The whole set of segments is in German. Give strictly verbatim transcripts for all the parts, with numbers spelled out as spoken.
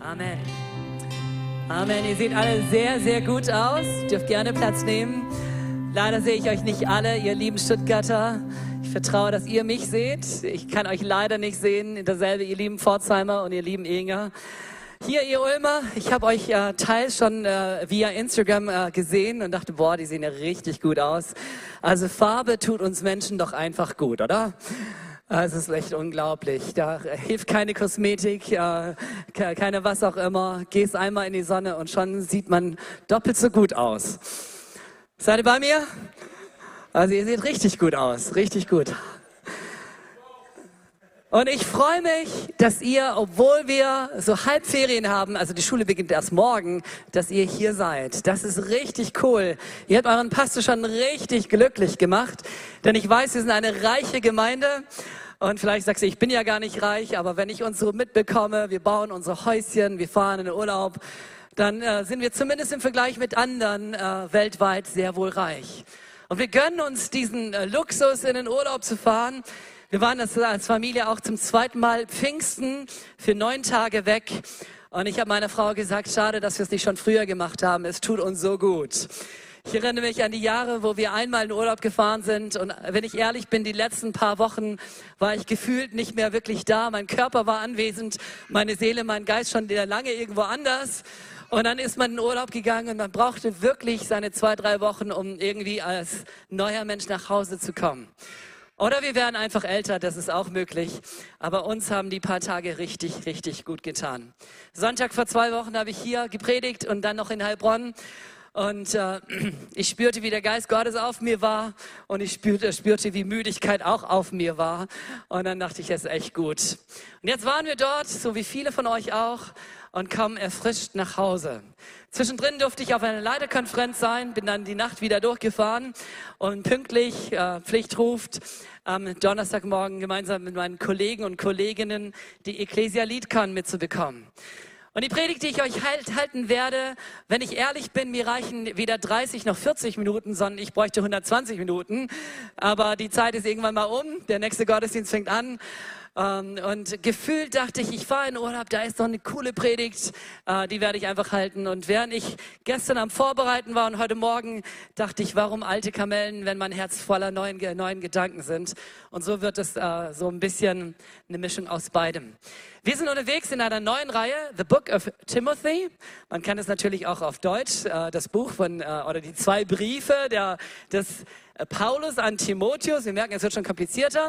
Amen. Amen. Ihr seht alle sehr, sehr gut aus. Ihr dürft gerne Platz nehmen. Leider sehe ich euch nicht alle, ihr lieben Stuttgarter. Ich vertraue, dass ihr mich seht. Ich kann euch leider nicht sehen. Dasselbe, ihr lieben Pforzheimer und ihr lieben Enger. Hier, ihr Ulmer, ich habe euch äh, teils schon äh, via Instagram äh, gesehen und dachte, boah, die sehen ja richtig gut aus. Also Farbe tut uns Menschen doch einfach gut, oder? Es ist echt unglaublich. Da hilft keine Kosmetik, äh, keine was auch immer. Gehst einmal in die Sonne und schon sieht man doppelt so gut aus. Seid ihr bei mir? Also ihr seht richtig gut aus, richtig gut. Und ich freue mich, dass ihr, obwohl wir so Halbferien haben, also die Schule beginnt erst morgen, dass ihr hier seid. Das ist richtig cool. Ihr habt euren Pastor schon richtig glücklich gemacht, denn ich weiß, wir sind eine reiche Gemeinde. Und vielleicht sagst du, ich bin ja gar nicht reich, aber wenn ich uns so mitbekomme, wir bauen unsere Häuschen, wir fahren in den Urlaub, dann äh, sind wir zumindest im Vergleich mit anderen äh, weltweit sehr wohl reich. Und wir gönnen uns diesen äh, Luxus, in den Urlaub zu fahren. Wir waren das als Familie auch zum zweiten Mal Pfingsten für neun Tage weg. Und ich habe meiner Frau gesagt, schade, dass wir es nicht schon früher gemacht haben. Es tut uns so gut. Ich erinnere mich an die Jahre, wo wir einmal in Urlaub gefahren sind. Und wenn ich ehrlich bin, die letzten paar Wochen war ich gefühlt nicht mehr wirklich da. Mein Körper war anwesend, meine Seele, mein Geist schon lange irgendwo anders. Und dann ist man in den Urlaub gegangen und man brauchte wirklich seine zwei, drei Wochen, um irgendwie als neuer Mensch nach Hause zu kommen. Oder wir werden einfach älter, das ist auch möglich. Aber uns haben die paar Tage richtig, richtig gut getan. Sonntag vor zwei Wochen habe ich hier gepredigt und dann noch in Heilbronn. Und äh, ich spürte, wie der Geist Gottes auf mir war. Und ich spürte, spürte, wie Müdigkeit auch auf mir war. Und dann dachte ich, das ist echt gut. Und jetzt waren wir dort, so wie viele von euch auch, und kommen erfrischt nach Hause. Zwischendrin durfte ich auf einer Leiterkonferenz sein, bin dann die Nacht wieder durchgefahren und pünktlich, äh, Pflicht ruft, am Donnerstagmorgen gemeinsam mit meinen Kollegen und Kolleginnen die Ecclesia Liedcon mitzubekommen. Und die Predigt, die ich euch halt, halten werde, wenn ich ehrlich bin, mir reichen weder dreißig noch vierzig Minuten, sondern ich bräuchte hundertzwanzig Minuten. Aber die Zeit ist irgendwann mal um, der nächste Gottesdienst fängt an. Um, und gefühlt dachte ich, ich fahre in Urlaub, da ist doch eine coole Predigt, uh, die werde ich einfach halten. Und während ich gestern am Vorbereiten war und heute Morgen, dachte ich, warum alte Kamellen, wenn mein Herz voller neuen, neuen Gedanken sind. Und so wird es uh, so ein bisschen eine Mischung aus beidem. Wir sind unterwegs in einer neuen Reihe, The Book of Timothy. Man kann es natürlich auch auf Deutsch, uh, das Buch von, uh, oder die zwei Briefe der, des Paulus an Timotheus. Wir merken, es wird schon komplizierter.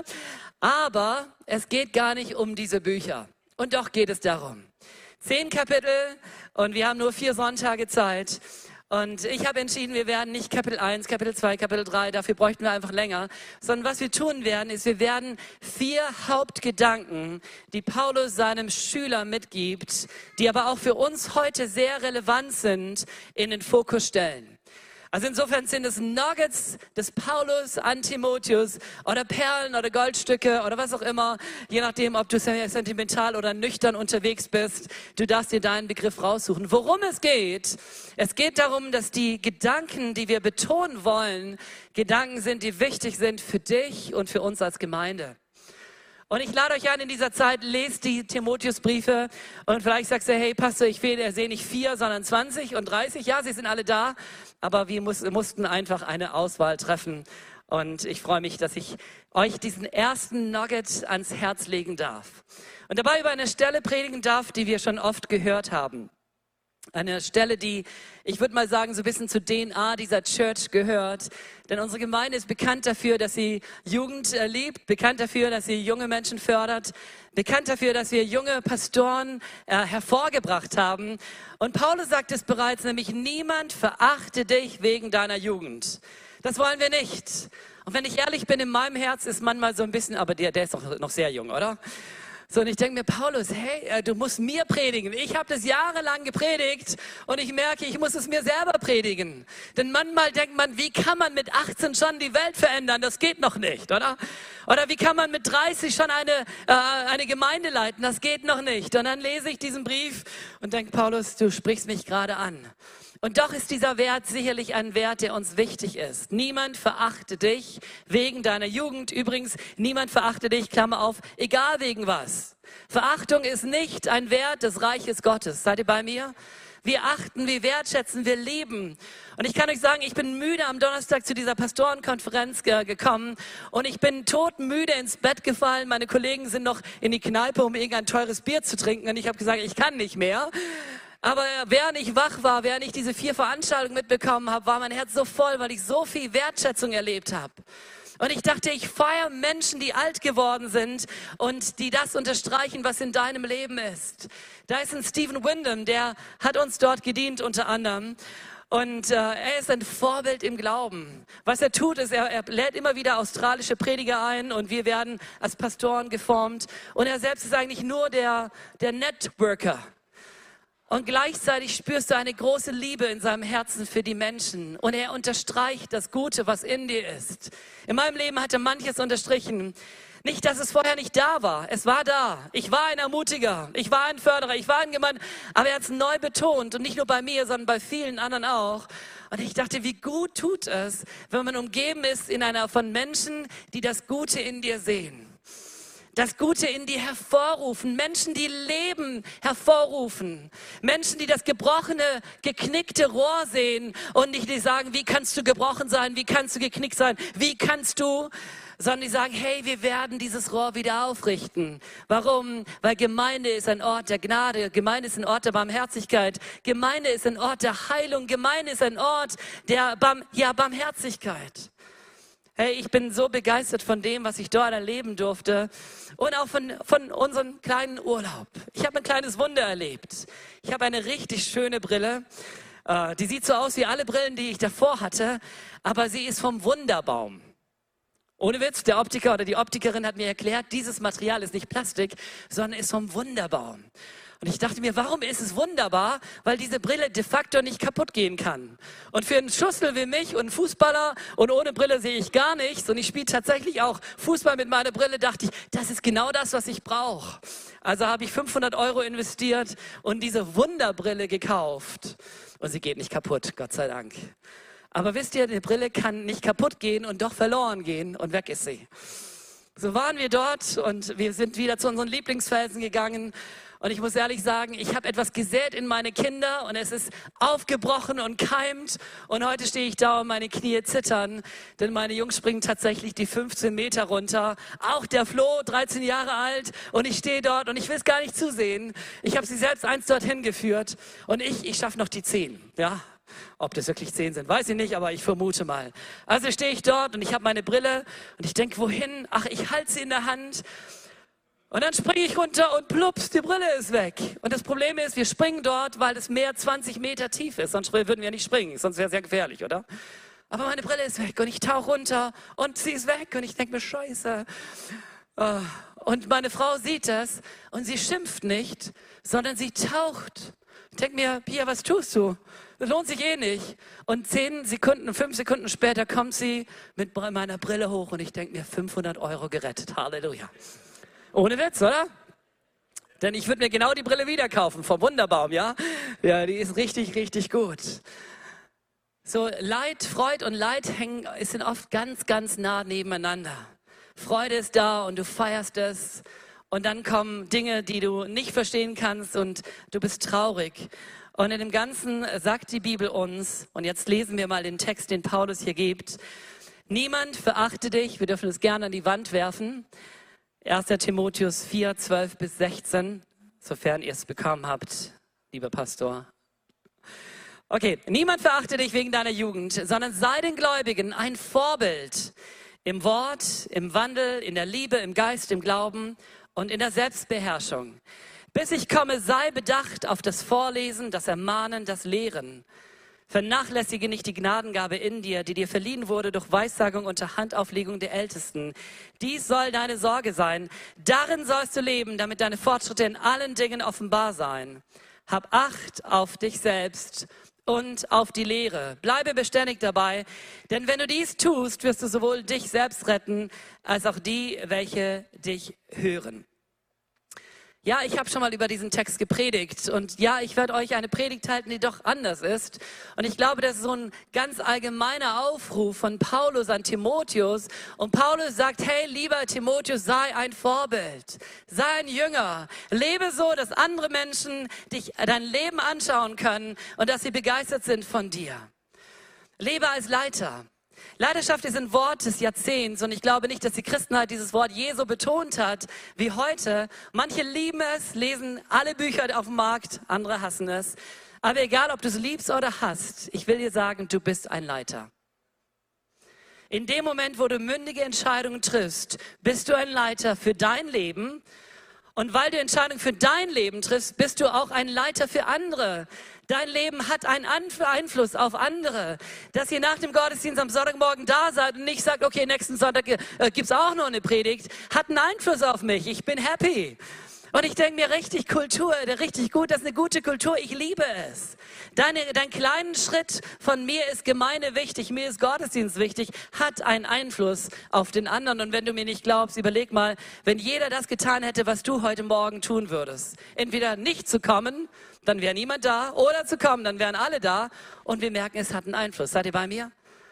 Aber es geht gar nicht um diese Bücher. Und doch geht es darum. Zehn Kapitel und wir haben nur vier Sonntage Zeit. Und ich habe entschieden, wir werden nicht Kapitel eins, Kapitel zwei, Kapitel drei, dafür bräuchten wir einfach länger. Sondern was wir tun werden, ist, wir werden vier Hauptgedanken, die Paulus seinem Schüler mitgibt, die aber auch für uns heute sehr relevant sind, in den Fokus stellen. Also insofern sind es Nuggets des Paulus an Timotheus oder Perlen oder Goldstücke oder was auch immer, je nachdem, ob du sentimental oder nüchtern unterwegs bist. Du darfst dir deinen Begriff raussuchen. Worum es geht, es geht darum, dass die Gedanken, die wir betonen wollen, Gedanken sind, die wichtig sind für dich und für uns als Gemeinde. Und ich lade euch ein, in dieser Zeit, lest die Timotheusbriefe und vielleicht sagst du, hey Pastor, ich sehe nicht vier, sondern zwanzig und dreißig. Ja, sie sind alle da, aber wir muss, mussten einfach eine Auswahl treffen. Und ich freue mich, dass ich euch diesen ersten Nugget ans Herz legen darf. Und dabei über eine Stelle predigen darf, die wir schon oft gehört haben. Eine Stelle, die, ich würde mal sagen, so ein bisschen zur D N A dieser Church gehört. Denn unsere Gemeinde ist bekannt dafür, dass sie Jugend äh, liebt, bekannt dafür, dass sie junge Menschen fördert, bekannt dafür, dass wir junge Pastoren äh, hervorgebracht haben. Und Paulus sagt es bereits, nämlich niemand verachte dich wegen deiner Jugend. Das wollen wir nicht. Und wenn ich ehrlich bin, in meinem Herz ist manchmal so ein bisschen, aber der, der ist doch noch sehr jung, oder? So, und ich denke mir, Paulus, hey, du musst mir predigen. Ich habe das jahrelang gepredigt und ich merke, ich muss es mir selber predigen. Denn manchmal denkt man, wie kann man mit achtzehn schon die Welt verändern? Das geht noch nicht, oder? Oder wie kann man mit dreißig schon eine, äh, eine Gemeinde leiten? Das geht noch nicht. Und dann lese ich diesen Brief und denke, Paulus, du sprichst mich gerade an. Und doch ist dieser Wert sicherlich ein Wert, der uns wichtig ist. Niemand verachte dich wegen deiner Jugend. Übrigens, niemand verachte dich, Klammer auf, egal wegen was. Verachtung ist nicht ein Wert des Reiches Gottes. Seid ihr bei mir? Wir achten, wir wertschätzen, wir lieben. Und ich kann euch sagen, ich bin müde am Donnerstag zu dieser Pastorenkonferenz ge- gekommen und ich bin todmüde ins Bett gefallen. Meine Kollegen sind noch in die Kneipe, um irgendein teures Bier zu trinken und ich habe gesagt, ich kann nicht mehr. Aber während ich wach war, während ich diese vier Veranstaltungen mitbekommen habe, war mein Herz so voll, weil ich so viel Wertschätzung erlebt habe. Und ich dachte, ich feiere Menschen, die alt geworden sind und die das unterstreichen, was in deinem Leben ist. Da ist ein Stephen Windham, der hat uns dort gedient unter anderem. Und äh, er ist ein Vorbild im Glauben. Was er tut, ist, er, er lädt immer wieder australische Prediger ein und wir werden als Pastoren geformt. Und er selbst ist eigentlich nur der, der Networker. Und gleichzeitig spürst du eine große Liebe in seinem Herzen für die Menschen. Und er unterstreicht das Gute, was in dir ist. In meinem Leben hat er manches unterstrichen. Nicht, dass es vorher nicht da war. Es war da. Ich war ein Ermutiger. Ich war ein Förderer. Ich war ein Gemeinde. Aber er hat es neu betont. Und nicht nur bei mir, sondern bei vielen anderen auch. Und ich dachte, wie gut tut es, wenn man umgeben ist in einer von Menschen, die das Gute in dir sehen. Das Gute in dir hervorrufen. Menschen, die Leben hervorrufen. Menschen, die das gebrochene, geknickte Rohr sehen und nicht die sagen, wie kannst du gebrochen sein, wie kannst du geknickt sein, wie kannst du, sondern die sagen, hey, wir werden dieses Rohr wieder aufrichten. Warum? Weil Gemeinde ist ein Ort der Gnade, Gemeinde ist ein Ort der Barmherzigkeit, Gemeinde ist ein Ort der Heilung, Gemeinde ist ein Ort der Barm- ja, Barmherzigkeit. Hey, ich bin so begeistert von dem, was ich dort erleben durfte und auch von, von unserem kleinen Urlaub. Ich habe ein kleines Wunder erlebt. Ich habe eine richtig schöne Brille. Äh, die sieht so aus wie alle Brillen, die ich davor hatte, aber sie ist vom Wunderbaum. Ohne Witz, der Optiker oder die Optikerin hat mir erklärt, dieses Material ist nicht Plastik, sondern ist vom Wunderbaum. Und ich dachte mir, warum ist es wunderbar? Weil diese Brille de facto nicht kaputt gehen kann. Und für einen Schussel wie mich und einen Fußballer und ohne Brille sehe ich gar nichts und ich spiele tatsächlich auch Fußball mit meiner Brille, dachte ich, das ist genau das, was ich brauche. Also habe ich fünfhundert Euro investiert und diese Wunderbrille gekauft. Und sie geht nicht kaputt, Gott sei Dank. Aber wisst ihr, die Brille kann nicht kaputt gehen und doch verloren gehen und weg ist sie. So waren wir dort und wir sind wieder zu unseren Lieblingsfelsen gegangen. Und ich muss ehrlich sagen, ich habe etwas gesät in meine Kinder und es ist aufgebrochen und keimt. Und heute stehe ich da und meine Knie zittern, denn meine Jungs springen tatsächlich die fünfzehn Meter runter. Auch der Flo, dreizehn Jahre alt, und ich stehe dort und ich will es gar nicht zusehen. Ich habe sie selbst eins dorthin geführt und ich, ich schaffe noch die zehn, ja. Ob das wirklich zehn sind, weiß ich nicht, aber ich vermute mal. Also stehe ich dort und ich habe meine Brille und ich denke, wohin? Ach, ich halte sie in der Hand. Und dann springe ich runter und plups, die Brille ist weg. Und das Problem ist, wir springen dort, weil das Meer zwanzig Meter tief ist. Sonst würden wir nicht springen, sonst wäre es sehr gefährlich, oder? Aber meine Brille ist weg und ich tauche runter und sie ist weg und ich denke mir, scheiße. Und meine Frau sieht das und sie schimpft nicht, sondern sie taucht. Ich denke mir, Pia, was tust du? Das lohnt sich eh nicht. Und zehn Sekunden, fünf Sekunden später kommt sie mit meiner Brille hoch und ich denke mir, fünfhundert Euro gerettet. Halleluja. Ohne Witz, oder? Denn ich würde mir genau die Brille wieder kaufen, vom Wunderbaum, ja? Ja, die ist richtig, richtig gut. So, Leid, Freude und Leid hängen, sind oft ganz, ganz nah nebeneinander. Freude ist da und du feierst es. Und dann kommen Dinge, die du nicht verstehen kannst und du bist traurig. Und in dem Ganzen sagt die Bibel uns, und jetzt lesen wir mal den Text, den Paulus hier gibt, niemand verachte dich, wir dürfen es gerne an die Wand werfen, erster Timotheus vier, zwölf bis sechzehn, sofern ihr es bekommen habt, lieber Pastor. Okay, niemand verachte dich wegen deiner Jugend, sondern sei den Gläubigen ein Vorbild im Wort, im Wandel, in der Liebe, im Geist, im Glauben und in der Selbstbeherrschung. Bis ich komme, sei bedacht auf das Vorlesen, das Ermahnen, das Lehren. Vernachlässige nicht die Gnadengabe in dir, die dir verliehen wurde durch Weissagung unter Handauflegung der Ältesten. Dies soll deine Sorge sein. Darin sollst du leben, damit deine Fortschritte in allen Dingen offenbar seien. Hab Acht auf dich selbst und auf die Lehre. Bleibe beständig dabei, denn wenn du dies tust, wirst du sowohl dich selbst retten, als auch die, welche dich hören. Ja, ich habe schon mal über diesen Text gepredigt und ja, ich werde euch eine Predigt halten, die doch anders ist. Und ich glaube, das ist so ein ganz allgemeiner Aufruf von Paulus an Timotheus. Und Paulus sagt, hey, lieber Timotheus, sei ein Vorbild, sei ein Jünger. Lebe so, dass andere Menschen dich dein Leben anschauen können und dass sie begeistert sind von dir. Lebe als Leiter. Leiterschaft ist ein Wort des Jahrzehnts und ich glaube nicht, dass die Christenheit dieses Wort je so betont hat wie heute. Manche lieben es, lesen alle Bücher auf dem Markt, andere hassen es. Aber egal, ob du es liebst oder hasst, ich will dir sagen, du bist ein Leiter. In dem Moment, wo du mündige Entscheidungen triffst, bist du ein Leiter für dein Leben. Und weil du Entscheidungen für dein Leben triffst, bist du auch ein Leiter für andere. Dein Leben hat einen Einfluss auf andere. Dass ihr nach dem Gottesdienst am Sonntagmorgen da seid und nicht sagt, okay, nächsten Sonntag äh, gibt's auch noch eine Predigt, hat einen Einfluss auf mich. Ich bin happy. Und ich denke mir, richtig Kultur, richtig gut, das ist eine gute Kultur, ich liebe es. Deine, dein kleinen Schritt von mir ist Gemeinde wichtig, mir ist Gottesdienst wichtig, hat einen Einfluss auf den anderen. Und wenn du mir nicht glaubst, überleg mal, wenn jeder das getan hätte, was du heute Morgen tun würdest. Entweder nicht zu kommen, dann wäre niemand da, oder zu kommen, dann wären alle da. Und wir merken, es hat einen Einfluss. Seid ihr bei mir?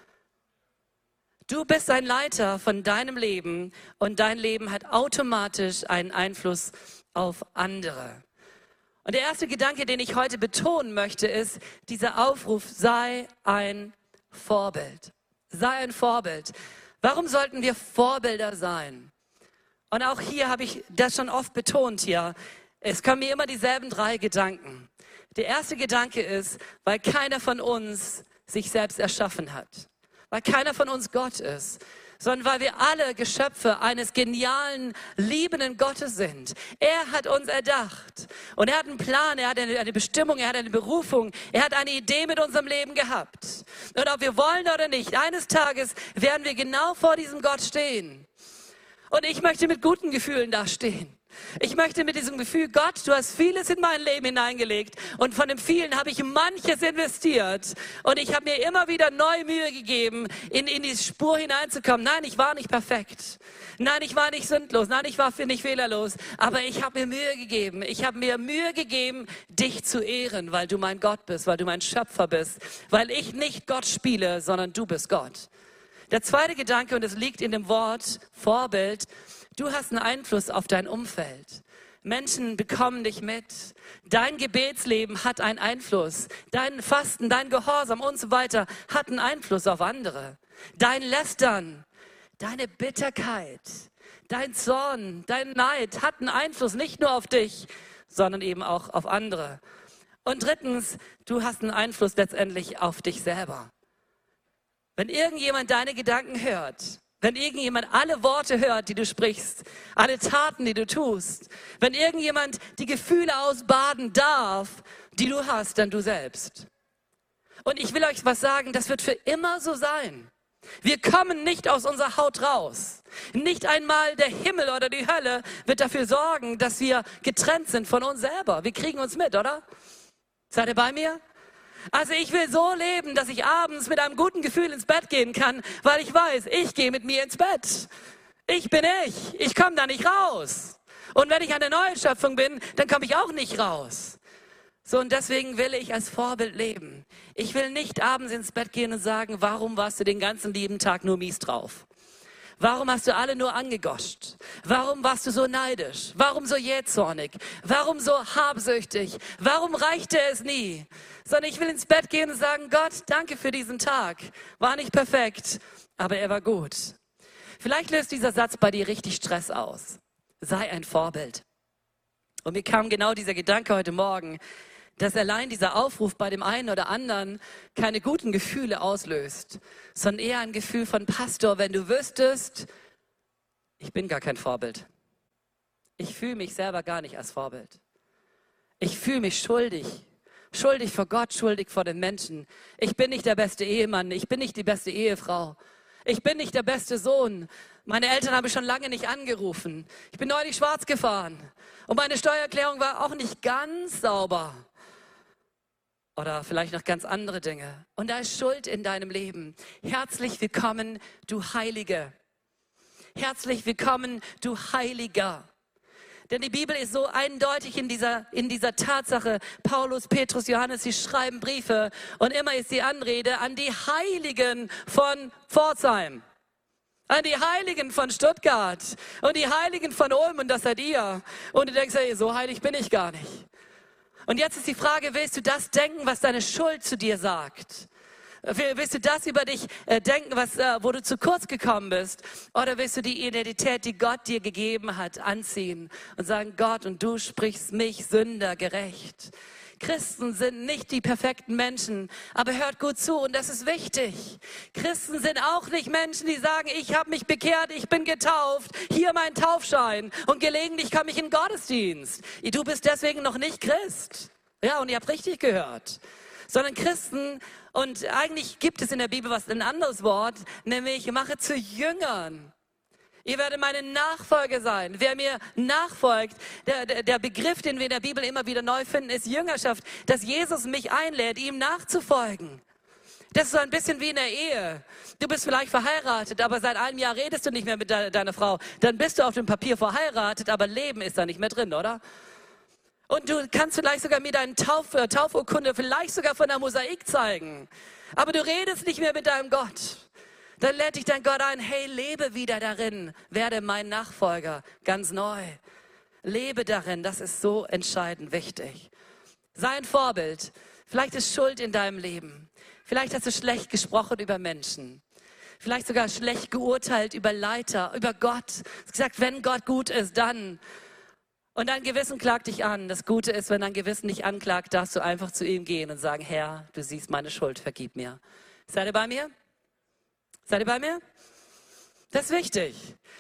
Du bist ein Leiter von deinem Leben und dein Leben hat automatisch einen Einfluss auf andere. Und der erste Gedanke, den ich heute betonen möchte, ist dieser Aufruf, sei ein Vorbild. Sei ein Vorbild. Warum sollten wir Vorbilder sein? Und auch hier habe ich das schon oft betont hier. Es kommen mir immer dieselben drei Gedanken. Der erste Gedanke ist, weil keiner von uns sich selbst erschaffen hat. Weil keiner von uns Gott ist, sondern weil wir alle Geschöpfe eines genialen, liebenden Gottes sind. Er hat uns erdacht und er hat einen Plan, er hat eine, eine Bestimmung, er hat eine Berufung, er hat eine Idee mit unserem Leben gehabt. Und ob wir wollen oder nicht, eines Tages werden wir genau vor diesem Gott stehen. Und ich möchte mit guten Gefühlen da stehen. Ich möchte mit diesem Gefühl, Gott, du hast vieles in mein Leben hineingelegt und von dem vielen habe ich manches investiert und ich habe mir immer wieder neue Mühe gegeben, in, in die Spur hineinzukommen. Nein, ich war nicht perfekt. Nein, ich war nicht sündlos. Nein, ich war nicht fehlerlos. Aber ich habe mir Mühe gegeben. Ich habe mir Mühe gegeben, dich zu ehren, weil du mein Gott bist, weil du mein Schöpfer bist, weil ich nicht Gott spiele, sondern du bist Gott. Der zweite Gedanke, und es liegt in dem Wort Vorbild, du hast einen Einfluss auf dein Umfeld. Menschen bekommen dich mit. Dein Gebetsleben hat einen Einfluss. Dein Fasten, dein Gehorsam und so weiter hat einen Einfluss auf andere. Dein Lästern, deine Bitterkeit, dein Zorn, dein Neid hat einen Einfluss nicht nur auf dich, sondern eben auch auf andere. Und drittens, du hast einen Einfluss letztendlich auf dich selber. Wenn irgendjemand deine Gedanken hört, wenn irgendjemand alle Worte hört, die du sprichst, alle Taten, die du tust, wenn irgendjemand die Gefühle ausbaden darf, die du hast, dann du selbst. Und ich will euch was sagen, das wird für immer so sein. Wir kommen nicht aus unserer Haut raus. Nicht einmal der Himmel oder die Hölle wird dafür sorgen, dass wir getrennt sind von uns selber. Wir kriegen uns mit, oder? Seid ihr bei mir? Also ich will so leben, dass ich abends mit einem guten Gefühl ins Bett gehen kann, weil ich weiß, ich gehe mit mir ins Bett. Ich bin ich. Ich komme da nicht raus. Und wenn ich eine neue Schöpfung bin, dann komme ich auch nicht raus. So, und deswegen will ich als Vorbild leben. Ich will nicht abends ins Bett gehen und sagen, warum warst du den ganzen lieben Tag nur mies drauf? Warum hast du alle nur angegoscht? Warum warst du so neidisch? Warum so jähzornig? Warum so habsüchtig? Warum reichte es nie? Sondern ich will ins Bett gehen und sagen, Gott, danke für diesen Tag. War nicht perfekt, aber er war gut. Vielleicht löst dieser Satz bei dir richtig Stress aus. Sei ein Vorbild. Und mir kam genau dieser Gedanke heute Morgen, dass allein dieser Aufruf bei dem einen oder anderen keine guten Gefühle auslöst, sondern eher ein Gefühl von Pastor, wenn du wüsstest, ich bin gar kein Vorbild. Ich fühle mich selber gar nicht als Vorbild. Ich fühle mich schuldig. Schuldig vor Gott, schuldig vor den Menschen. Ich bin nicht der beste Ehemann, ich bin nicht die beste Ehefrau. Ich bin nicht der beste Sohn. Meine Eltern haben schon lange nicht angerufen. Ich bin neulich schwarz gefahren. Und meine Steuererklärung war auch nicht ganz sauber. Oder vielleicht noch ganz andere Dinge. Und da ist Schuld in deinem Leben. Herzlich willkommen, du Heilige. Herzlich willkommen, du Heiliger. Denn die Bibel ist so eindeutig in dieser, in dieser Tatsache. Paulus, Petrus, Johannes, sie schreiben Briefe und immer ist die Anrede an die Heiligen von Pforzheim, an die Heiligen von Stuttgart und die Heiligen von Ulm, und das seid ihr. Und du denkst, hey, so heilig bin ich gar nicht. Und jetzt ist die Frage, willst du das denken, was deine Schuld zu dir sagt? Willst du das über dich äh, denken, was, äh, wo du zu kurz gekommen bist? Oder willst du die Identität, die Gott dir gegeben hat, anziehen und sagen, Gott, und du sprichst mich Sünder gerecht? Christen sind nicht die perfekten Menschen, aber hört gut zu, und das ist wichtig. Christen sind auch nicht Menschen, die sagen, ich habe mich bekehrt, ich bin getauft, hier mein Taufschein und gelegentlich komme ich in den Gottesdienst. Du bist deswegen noch nicht Christ. Ja, und ihr habt richtig gehört. Sondern Christen, und eigentlich gibt es in der Bibel was, ein anderes Wort, nämlich mache zu Jüngern. Ihr werdet meine Nachfolger sein. Wer mir nachfolgt, der, der, der Begriff, den wir in der Bibel immer wieder neu finden, ist Jüngerschaft, dass Jesus mich einlädt, ihm nachzufolgen. Das ist so ein bisschen wie in der Ehe. Du bist vielleicht verheiratet, aber seit einem Jahr redest du nicht mehr mit de, deiner Frau. Dann bist du auf dem Papier verheiratet, aber Leben ist da nicht mehr drin, oder? Und du kannst vielleicht sogar mir deine Tauf, äh, Taufurkunde vielleicht sogar von der Mosaik zeigen. Aber du redest nicht mehr mit deinem Gott. Dann lädt dich dein Gott ein, hey, lebe wieder darin. Werde mein Nachfolger, ganz neu. Lebe darin, das ist so entscheidend wichtig. Sei ein Vorbild. Vielleicht ist Schuld in deinem Leben. Vielleicht hast du schlecht gesprochen über Menschen. Vielleicht sogar schlecht geurteilt über Leiter, über Gott. Du hast gesagt, wenn Gott gut ist, dann... Und dein Gewissen klagt dich an. Das Gute ist, wenn dein Gewissen dich anklagt, darfst du einfach zu ihm gehen und sagen, Herr, du siehst meine Schuld, vergib mir. Seid ihr bei mir? Seid ihr bei mir? Das ist wichtig.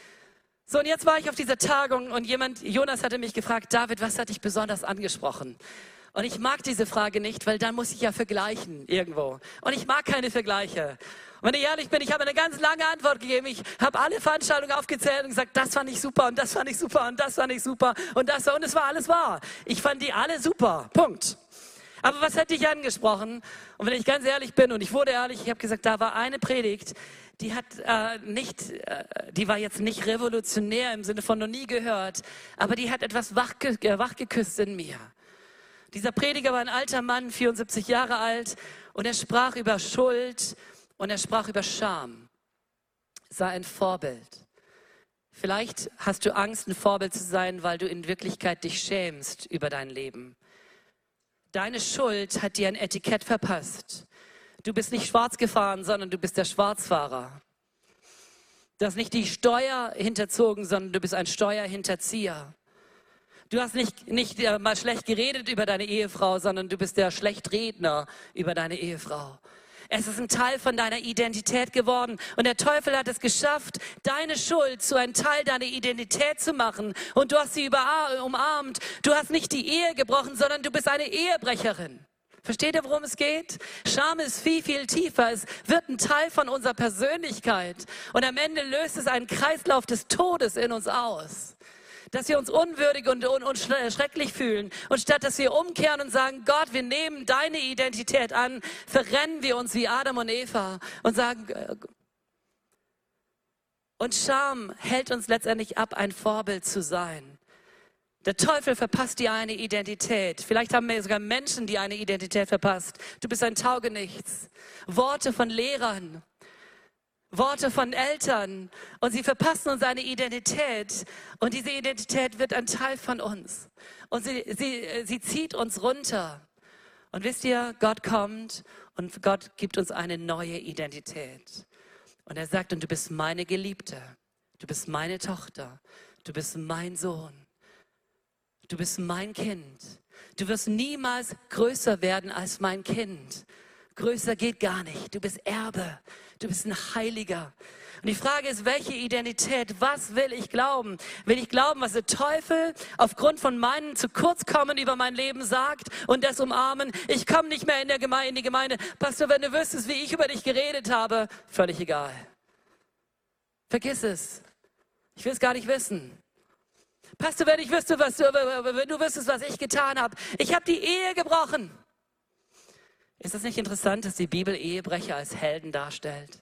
So, und jetzt war ich auf dieser Tagung und jemand, Jonas hatte mich gefragt, David, was hat dich besonders angesprochen? Und ich mag diese Frage nicht, weil dann muss ich ja vergleichen irgendwo. Und ich mag keine Vergleiche. Und wenn ich ehrlich bin, ich habe eine ganz lange Antwort gegeben. Ich habe alle Veranstaltungen aufgezählt und gesagt, das fand ich super und das fand ich super und das fand ich super und das und es war alles wahr. Ich fand die alle super. Punkt. Aber was hat dich angesprochen? Und wenn ich ganz ehrlich bin, und ich wurde ehrlich, ich habe gesagt, da war eine Predigt, die hat äh, nicht, äh, die war jetzt nicht revolutionär im Sinne von noch nie gehört, aber die hat etwas wachge äh, wachgeküsst in mir. Dieser Prediger war ein alter Mann, vierundsiebzig Jahre alt, und er sprach über Schuld und er sprach über Scham. Sei ein Vorbild. Vielleicht hast du Angst, ein Vorbild zu sein, weil du in Wirklichkeit dich schämst über dein Leben. Deine Schuld hat dir ein Etikett verpasst. Du bist nicht schwarz gefahren, sondern du bist der Schwarzfahrer. Du hast nicht die Steuer hinterzogen, sondern du bist ein Steuerhinterzieher. Du hast nicht, nicht äh, mal schlecht geredet über deine Ehefrau, sondern du bist der Schlechtredner über deine Ehefrau. Es ist ein Teil von deiner Identität geworden. Und der Teufel hat es geschafft, deine Schuld zu einem Teil deiner Identität zu machen. Und du hast sie umarmt. Du hast nicht die Ehe gebrochen, sondern du bist eine Ehebrecherin. Versteht ihr, worum es geht? Scham ist viel, viel tiefer. Es wird ein Teil von unserer Persönlichkeit. Und am Ende löst es einen Kreislauf des Todes in uns aus. Dass wir uns unwürdig und, und, und schrecklich fühlen. Und statt dass wir umkehren und sagen, Gott, wir nehmen deine Identität an, verrennen wir uns wie Adam und Eva und sagen, und Scham hält uns letztendlich ab, ein Vorbild zu sein. Der Teufel verpasst dir eine Identität. Vielleicht haben wir sogar Menschen, die eine Identität verpasst. Du bist ein Taugenichts. Worte von Lehrern. Worte von Eltern, und sie verpassen uns eine Identität, und diese Identität wird ein Teil von uns und sie, sie, sie zieht uns runter. Und wisst ihr, Gott kommt und Gott gibt uns eine neue Identität und er sagt, und du bist meine Geliebte, du bist meine Tochter, du bist mein Sohn, du bist mein Kind, du wirst niemals größer werden als mein Kind. Größer geht gar nicht. Du bist Erbe. Du bist ein Heiliger. Und die Frage ist, welche Identität, was will ich glauben? Will ich glauben, was der Teufel aufgrund von meinen zu kurz kommen über mein Leben sagt und das umarmen? Ich komme nicht mehr in, der Gemeinde, in die Gemeinde. Pastor, wenn du wüsstest, wie ich über dich geredet habe, völlig egal. Vergiss es. Ich will es gar nicht wissen. Pastor, wenn ich wüsste, was du, wenn du wüsstest, was ich getan habe. Ich habe die Ehe gebrochen. Ist es nicht interessant, dass die Bibel Ehebrecher als Helden darstellt?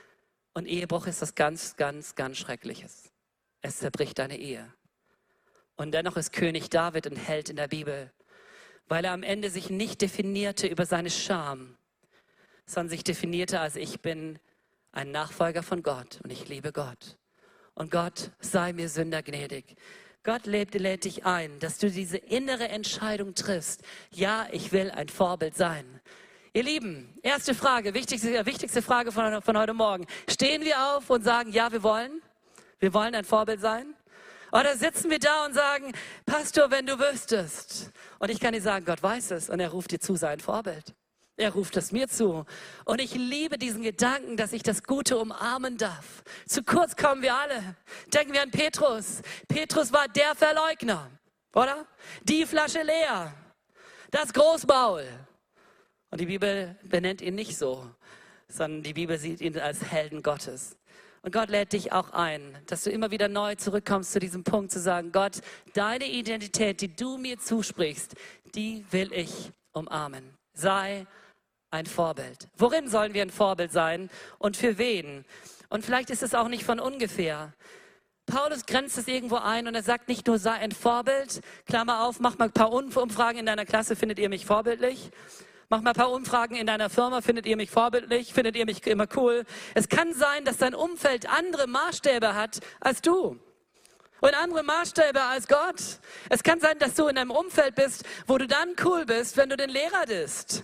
Und Ehebruch ist was ganz, ganz, ganz Schreckliches. Es zerbricht deine Ehe. Und dennoch ist König David ein Held in der Bibel, weil er am Ende sich nicht definierte über seine Scham, sondern sich definierte als ich bin ein Nachfolger von Gott und ich liebe Gott. Und Gott sei mir Sünder gnädig. Gott lädt, lädt dich ein, dass du diese innere Entscheidung triffst. Ja, ich will ein Vorbild sein. Ihr Lieben, erste Frage, wichtigste, wichtigste Frage von, von heute Morgen. Stehen wir auf und sagen, ja, wir wollen? Wir wollen ein Vorbild sein? Oder sitzen wir da und sagen, Pastor, wenn du wüsstest. Und ich kann dir sagen, Gott weiß es und er ruft dir zu, sein Vorbild. Er ruft es mir zu. Und ich liebe diesen Gedanken, dass ich das Gute umarmen darf. Zu kurz kommen wir alle. Denken wir an Petrus. Petrus war der Verleugner, oder? Die Flasche leer. Das Großmaul. Und die Bibel benennt ihn nicht so, sondern die Bibel sieht ihn als Helden Gottes. Und Gott lädt dich auch ein, dass du immer wieder neu zurückkommst zu diesem Punkt, zu sagen, Gott, deine Identität, die du mir zusprichst, die will ich umarmen. Sei ein Vorbild. Worin sollen wir ein Vorbild sein und für wen? Und vielleicht ist es auch nicht von ungefähr. Paulus grenzt es irgendwo ein und er sagt nicht nur, sei ein Vorbild, Klammer auf, mach mal ein paar Umfragen in deiner Klasse, findet ihr mich vorbildlich? Mach mal ein paar Umfragen in deiner Firma, findet ihr mich vorbildlich, findet ihr mich immer cool? Es kann sein, dass dein Umfeld andere Maßstäbe hat als du. Und andere Maßstäbe als Gott. Es kann sein, dass du in einem Umfeld bist, wo du dann cool bist, wenn du den Lehrer disst.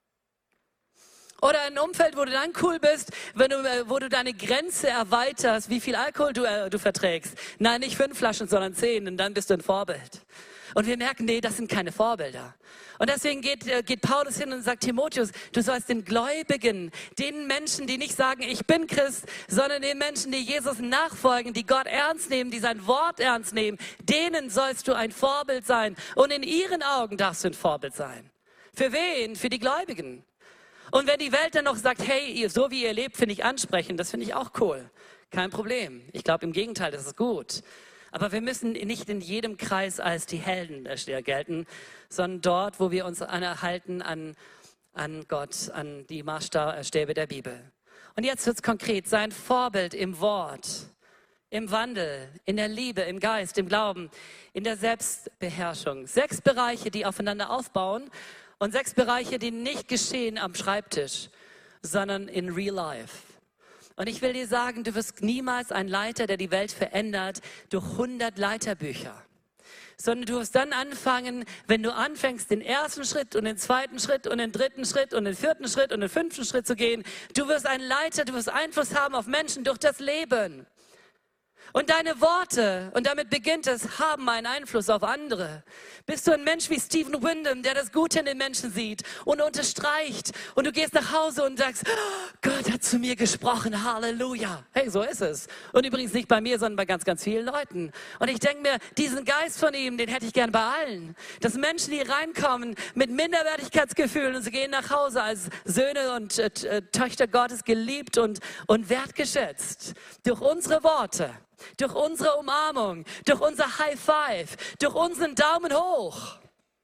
Oder ein Umfeld, wo du dann cool bist, wenn du, wo du deine Grenze erweiterst, wie viel Alkohol du, äh, du verträgst. Nein, nicht fünf Flaschen, sondern zehn, und dann bist du ein Vorbild. Und wir merken, nee, das sind keine Vorbilder. Und deswegen geht, äh, geht Paulus hin und sagt, Timotheus, du sollst den Gläubigen, den Menschen, die nicht sagen, ich bin Christ, sondern den Menschen, die Jesus nachfolgen, die Gott ernst nehmen, die sein Wort ernst nehmen, denen sollst du ein Vorbild sein. Und in ihren Augen darfst du ein Vorbild sein. Für wen? Für die Gläubigen. Und wenn die Welt dann noch sagt, hey, ihr, so wie ihr lebt, finde ich ansprechend, das finde ich auch cool. Kein Problem. Ich glaube im Gegenteil, das ist gut. Aber wir müssen nicht in jedem Kreis als die Helden gelten, sondern dort, wo wir uns halten an, an Gott, an die Maßstäbe der Bibel. Und jetzt wird es konkret, sein Vorbild im Wort, im Wandel, in der Liebe, im Geist, im Glauben, in der Selbstbeherrschung. Sechs Bereiche, die aufeinander aufbauen. Und sechs Bereiche, die nicht geschehen am Schreibtisch, sondern in real life. Und ich will dir sagen, du wirst niemals ein Leiter, der die Welt verändert, durch hundert Leiterbücher. Sondern du wirst dann anfangen, wenn du anfängst, den ersten Schritt und den zweiten Schritt und den dritten Schritt und den vierten Schritt und den fünften Schritt zu gehen. Du wirst ein Leiter, du wirst Einfluss haben auf Menschen durch das Leben. Und deine Worte, und damit beginnt es, haben einen Einfluss auf andere. Bist du ein Mensch wie Stephen Windham, der das Gute in den Menschen sieht und unterstreicht, und du gehst nach Hause und sagst, oh, Gott hat zu mir gesprochen, Halleluja. Hey, so ist es. Und übrigens nicht bei mir, sondern bei ganz, ganz vielen Leuten. Und ich denke mir, diesen Geist von ihm, den hätte ich gern bei allen. Dass Menschen, die reinkommen mit Minderwertigkeitsgefühlen, und sie gehen nach Hause als Söhne und äh, Töchter Gottes geliebt und, und wertgeschätzt. Durch unsere Worte. Durch unsere Umarmung, durch unser High Five, durch unseren Daumen hoch.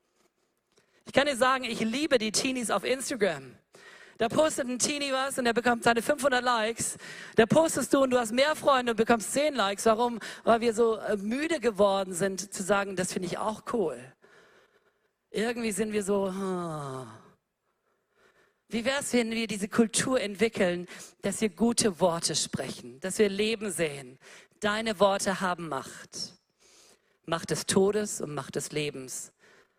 Ich kann dir sagen, ich liebe die Teenies auf Instagram. Da postet ein Teenie was und der bekommt seine fünfhundert Likes. Da postest du und du hast mehr Freunde und bekommst zehn Likes. Warum? Weil wir so müde geworden sind zu sagen, das finde ich auch cool. Irgendwie sind wir so... Oh. Wie wäre es, wenn wir diese Kultur entwickeln, dass wir gute Worte sprechen, dass wir Leben sehen? Deine Worte haben Macht. Macht des Todes und Macht des Lebens.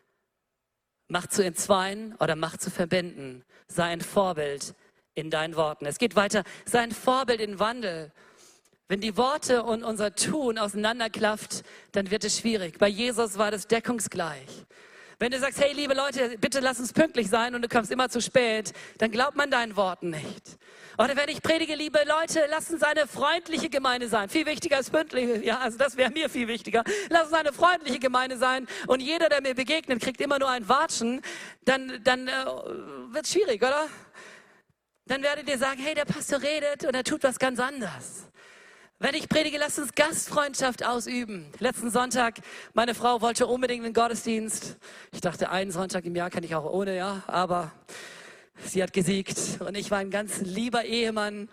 Macht zu entzweien oder Macht zu verbinden. Sei ein Vorbild in deinen Worten. Es geht weiter. Sei ein Vorbild in Wandel. Wenn die Worte und unser Tun auseinanderklafft, dann wird es schwierig. Bei Jesus war das deckungsgleich. Wenn du sagst, hey, liebe Leute, bitte lass uns pünktlich sein, und du kommst immer zu spät, dann glaubt man deinen Worten nicht. Oder wenn ich predige, liebe Leute, lass uns eine freundliche Gemeinde sein. Viel wichtiger als pünktlich. Ja, also das wäre mir viel wichtiger. Lass uns eine freundliche Gemeinde sein, und jeder, der mir begegnet, kriegt immer nur ein Watschen. Dann, dann äh, wird es schwierig, oder? Dann werdet ihr sagen, hey, der Pastor redet und er tut was ganz anderes. Wenn ich predige, lasst uns Gastfreundschaft ausüben. Letzten Sonntag, meine Frau wollte unbedingt einen Gottesdienst. Ich dachte, einen Sonntag im Jahr kann ich auch ohne, ja. Aber sie hat gesiegt und ich war ein ganz lieber Ehemann,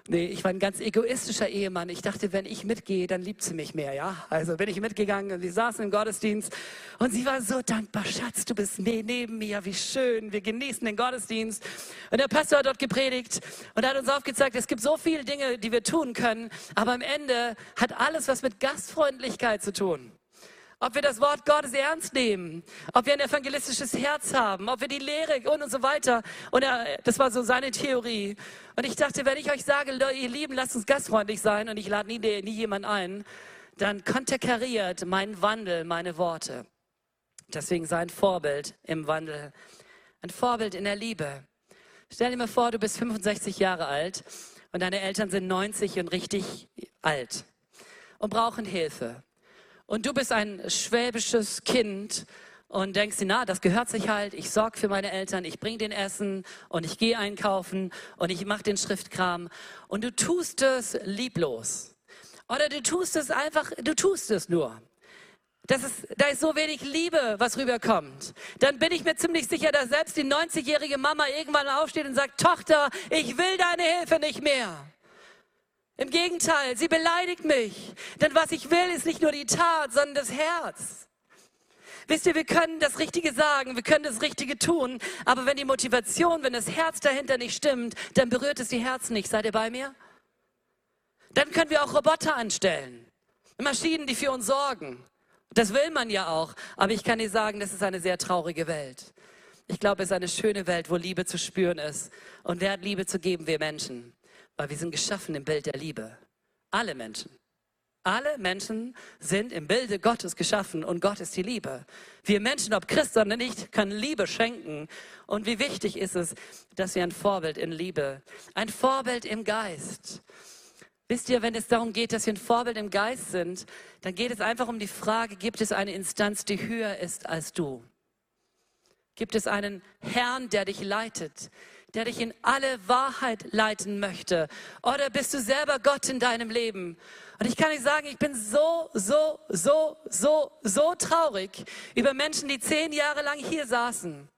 Nee, ich war ein ganz egoistischer Ehemann. Ich dachte, wenn ich mitgehe, dann liebt sie mich mehr, ja? Also bin ich mitgegangen und wir saßen im Gottesdienst und sie war so dankbar. Schatz, du bist neben mir, wie schön. Wir genießen den Gottesdienst. Und der Pastor hat dort gepredigt und hat uns aufgezeigt, es gibt so viele Dinge, die wir tun können, aber am Ende hat alles was mit Gastfreundlichkeit zu tun. Ob wir das Wort Gottes ernst nehmen, ob wir ein evangelistisches Herz haben, ob wir die Lehre und, und so weiter. Und er, das war so seine Theorie. Und ich dachte, wenn ich euch sage, ihr Lieben, lasst uns gastfreundlich sein und ich lade nie, nie jemanden ein, dann konterkariert mein Wandel meine Worte. Deswegen sei ein Vorbild im Wandel, ein Vorbild in der Liebe. Stell dir mal vor, du bist fünfundsechzig Jahre alt und deine Eltern sind neunzig und richtig alt und brauchen Hilfe. Und du bist ein schwäbisches Kind und denkst dir, na, das gehört sich halt, ich sorge für meine Eltern, ich bringe den Essen und ich gehe einkaufen und ich mache den Schriftkram. Und du tust es lieblos. Oder du tust es einfach, du tust es nur. Das ist, da ist so wenig Liebe, was rüberkommt. Dann bin ich mir ziemlich sicher, dass selbst die neunzigjährige Mama irgendwann aufsteht und sagt, Tochter, ich will deine Hilfe nicht mehr. Im Gegenteil, sie beleidigt mich. Denn was ich will, ist nicht nur die Tat, sondern das Herz. Wisst ihr, wir können das Richtige sagen, wir können das Richtige tun, aber wenn die Motivation, wenn das Herz dahinter nicht stimmt, dann berührt es die Herzen nicht. Seid ihr bei mir? Dann können wir auch Roboter anstellen. Maschinen, die für uns sorgen. Das will man ja auch, aber ich kann dir sagen, das ist eine sehr traurige Welt. Ich glaube, es ist eine schöne Welt, wo Liebe zu spüren ist. Und wer hat Liebe zu geben? Wir Menschen. Weil wir sind geschaffen im Bild der Liebe. Alle Menschen. Alle Menschen sind im Bilde Gottes geschaffen und Gott ist die Liebe. Wir Menschen, ob Christ oder nicht, können Liebe schenken. Und wie wichtig ist es, dass wir ein Vorbild in Liebe, ein Vorbild im Geist. Wisst ihr, wenn es darum geht, dass wir ein Vorbild im Geist sind, dann geht es einfach um die Frage, gibt es eine Instanz, die höher ist als du? Gibt es einen Herrn, der dich leitet, der dich in alle Wahrheit leiten möchte? Oder bist du selber Gott in deinem Leben? Und ich kann euch sagen, ich bin so, so, so, so, so traurig über Menschen, die zehn Jahre lang hier saßen.